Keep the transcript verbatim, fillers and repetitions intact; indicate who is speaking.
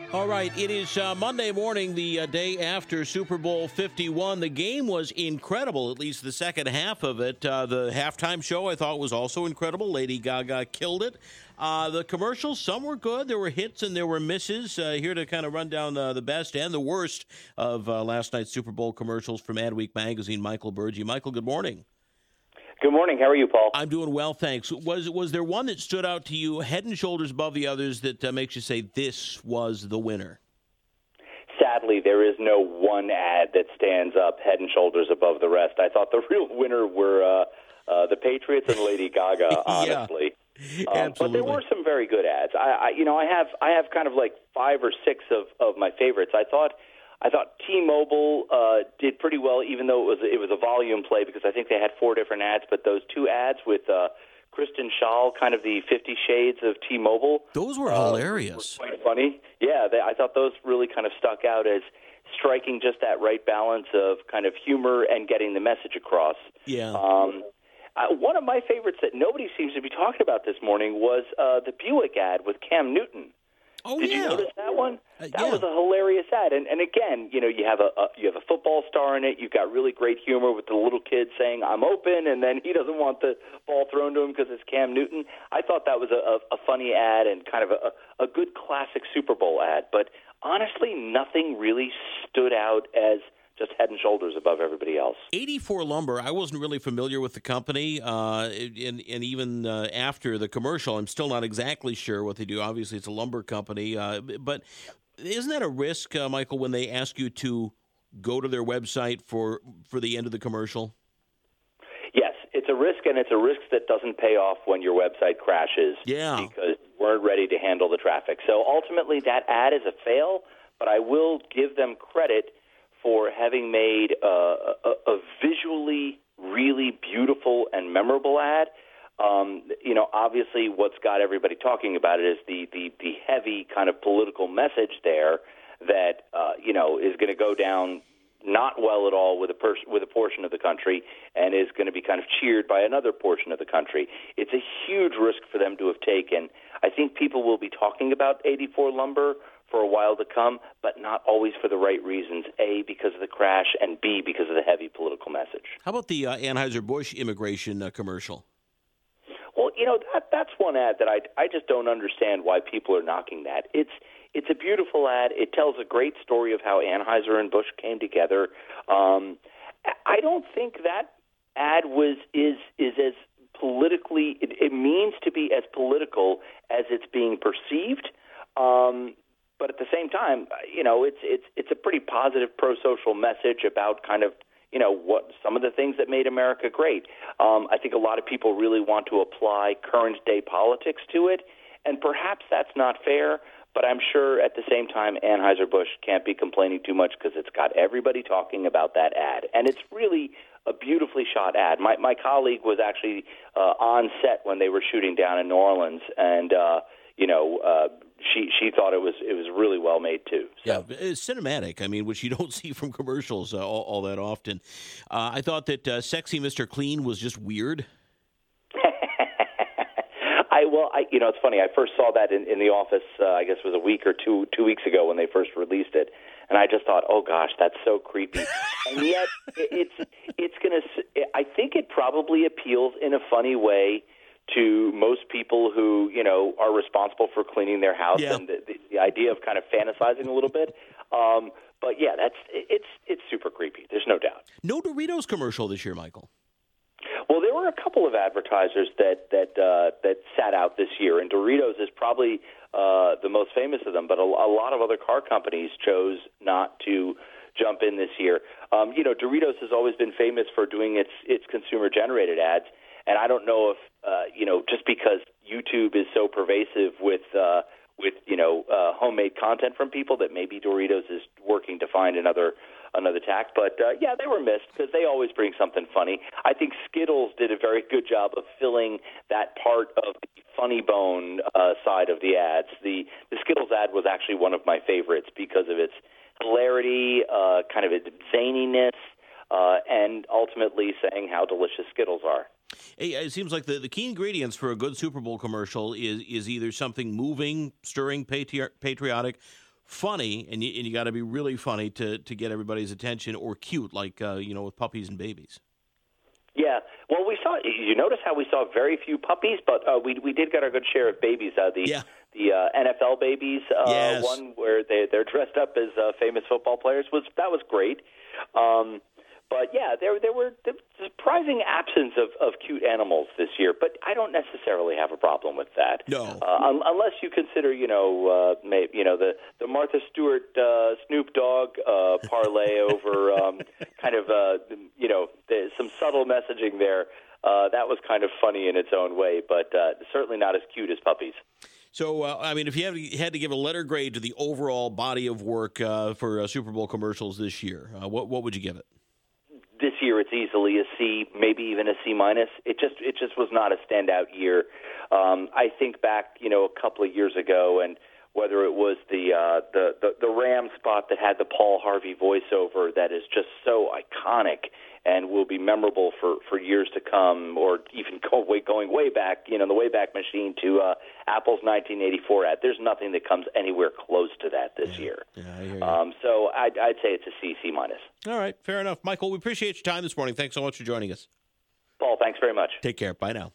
Speaker 1: All right, it is uh, Monday morning, the uh, day after Super Bowl fifty-one. The game was incredible, at least the second half of it. Uh, the halftime show I thought was also incredible. Lady Gaga killed it. Uh, the commercials, some were good. There were hits and there were misses. Uh, here to kind of run down uh, the best and the worst of uh, last night's Super Bowl commercials from Adweek Magazine, Michael Burgi. Michael, good morning.
Speaker 2: Good morning. How are you, Paul?
Speaker 1: I'm doing well, thanks. Was was there one that stood out to you head and shoulders above the others that uh, makes you say this was the winner?
Speaker 2: Sadly, there is no one ad that stands up head and shoulders above the rest. I thought the real winner were uh, uh, the Patriots and Lady Gaga, honestly.
Speaker 1: Yeah,
Speaker 2: um,
Speaker 1: absolutely.
Speaker 2: But there were some very good ads. I, I, you know, I have I have kind of like five or six of, of my favorites. I thought. I thought T-Mobile uh, did pretty well, even though it was it was a volume play because I think they had four different ads. But those two ads with uh, Kristen Schaal, kind of the Fifty Shades of T-Mobile,
Speaker 1: those were
Speaker 2: uh,
Speaker 1: hilarious.
Speaker 2: Were quite funny. Yeah, they, I thought those really kind of stuck out as striking just that right balance of kind of humor and getting the message across.
Speaker 1: Yeah.
Speaker 2: Um, uh, one of my favorites that nobody seems to be talking about this morning was uh, the Buick ad with Cam Newton.
Speaker 1: Oh,
Speaker 2: Did
Speaker 1: yeah.
Speaker 2: you notice that one?
Speaker 1: Uh,
Speaker 2: that
Speaker 1: yeah.
Speaker 2: was a hilarious ad. And, and again, you know, you have a, a you have a football star in it. You've got really great humor with the little kid saying, "I'm open," and then he doesn't want the ball thrown to him because it's Cam Newton. I thought that was a, a, a funny ad and kind of a, a good classic Super Bowl ad. But honestly, nothing really stood out as just head and shoulders above everybody else.
Speaker 1: eighty-four Lumber, I wasn't really familiar with the company, uh, and, and even uh, after the commercial, I'm still not exactly sure what they do. Obviously, it's a lumber company, uh, but isn't that a risk, uh, Michael, when they ask you to go to their website for, for the end of the commercial?
Speaker 2: Yes, it's a risk, and it's a risk that doesn't pay off when your website crashes
Speaker 1: Yeah.
Speaker 2: because you weren't ready to handle the traffic. So ultimately, that ad is a fail, but I will give them credit for having made uh, a, a visually really beautiful and memorable ad. Um, you know, obviously what's got everybody talking about it is the, the, the heavy kind of political message there that, uh, you know, is going to go down not well at all with a pers- with a portion of the country and is going to be kind of cheered by another portion of the country. It's a huge risk for them to have taken. I think people will be talking about eighty-four Lumber for a while to come, but not always for the right reasons, A, because of the crash, and B, because of the heavy political message.
Speaker 1: How about the uh, Anheuser-Busch immigration uh, commercial?
Speaker 2: Well, you know, that that's one ad that I, I just don't understand why people are knocking that. It's it's a beautiful ad. It tells a great story of how Anheuser and Busch came together. Um, I don't think that ad was is is as politically, it, it means to be as political as it's being perceived. Um But at the same time, you know, it's it's it's a pretty positive pro-social message about kind of, you know, what some of the things that made America great. Um, I think a lot of people really want to apply current-day politics to it, and perhaps that's not fair, but I'm sure at the same time Anheuser-Busch can't be complaining too much because it's got everybody talking about that ad. And it's really a beautifully shot ad. My, my colleague was actually uh, on set when they were shooting down in New Orleans, and, uh, you know, uh, She she thought it was it was really well made too. So.
Speaker 1: Yeah, it's cinematic. I mean, which you don't see from commercials uh, all, all that often. Uh, I thought that uh, "Sexy Mister Clean" was just weird.
Speaker 2: I well, I you know, it's funny. I first saw that in, in the office. Uh, I guess it was a week or two two weeks ago when they first released it, and I just thought, oh gosh, that's so creepy. And yet, it's it's gonna. I think it probably appeals in a funny way to most people who, you know, are responsible for cleaning their house,
Speaker 1: yeah.
Speaker 2: and the, the, the idea of kind of fantasizing a little bit. Um, but yeah, that's it's it's super creepy. There's no doubt.
Speaker 1: No Doritos commercial this year, Michael.
Speaker 2: Well, there were a couple of advertisers that that uh, that sat out this year, and Doritos is probably uh, the most famous of them. But a, a lot of other car companies chose not to jump in this year. Um, you know, Doritos has always been famous for doing its its consumer generated ads. And I don't know if, uh, you know, just because YouTube is so pervasive with, uh, with you know, uh, homemade content from people that maybe Doritos is working to find another another tack. But, uh, yeah, they were missed because they always bring something funny. I think Skittles did a very good job of filling that part of the funny bone uh, side of the ads. The, the Skittles ad was actually one of my favorites because of its hilarity, uh, kind of its zaniness, uh, and ultimately saying how delicious Skittles are.
Speaker 1: Hey, it seems like the, the key ingredients for a good Super Bowl commercial is is either something moving, stirring, patri- patriotic, funny, and you, and you got to be really funny to, to get everybody's attention, or cute, like uh, you know, with puppies and babies.
Speaker 2: Yeah, well, we saw. You notice how we saw very few puppies, but uh, we we did get our good share of babies. Uh, the
Speaker 1: yeah.
Speaker 2: the uh, N F L babies, uh,
Speaker 1: yes.
Speaker 2: one where they they're dressed up as uh, famous football players, was that was great. Um, But, yeah, there there were there was a surprising absence of, of cute animals this year, but I don't necessarily have a problem with that.
Speaker 1: No.
Speaker 2: Uh, un- unless you consider, you know, uh, may, you know the, the Martha Stewart uh, Snoop Dogg uh, parlay over um, kind of, uh, you know, the, some subtle messaging there. Uh, that was kind of funny in its own way, but uh, certainly not as cute as puppies.
Speaker 1: So, uh, I mean, if you have, had to give a letter grade to the overall body of work uh, for uh, Super Bowl commercials this year, uh, what what would you give it?
Speaker 2: This year, it's easily a C, maybe even a C minus. It just it just was not a standout year. Um, I think back, you know, a couple of years ago, and whether it was the uh, the, the the Ram spot that had the Paul Harvey voiceover that is just so iconic and will be memorable for, for years to come, or even go way, going way back, you know, the Wayback Machine to uh, Apple's nineteen eighty-four ad. There's nothing that comes anywhere close to that this
Speaker 1: yeah.
Speaker 2: year.
Speaker 1: Yeah, I hear you.
Speaker 2: Um, so I'd, I'd say it's a C, C minus.
Speaker 1: All right, fair enough. Michael, we appreciate your time this morning. Thanks so much for joining us.
Speaker 2: Paul, thanks very much.
Speaker 1: Take care. Bye now.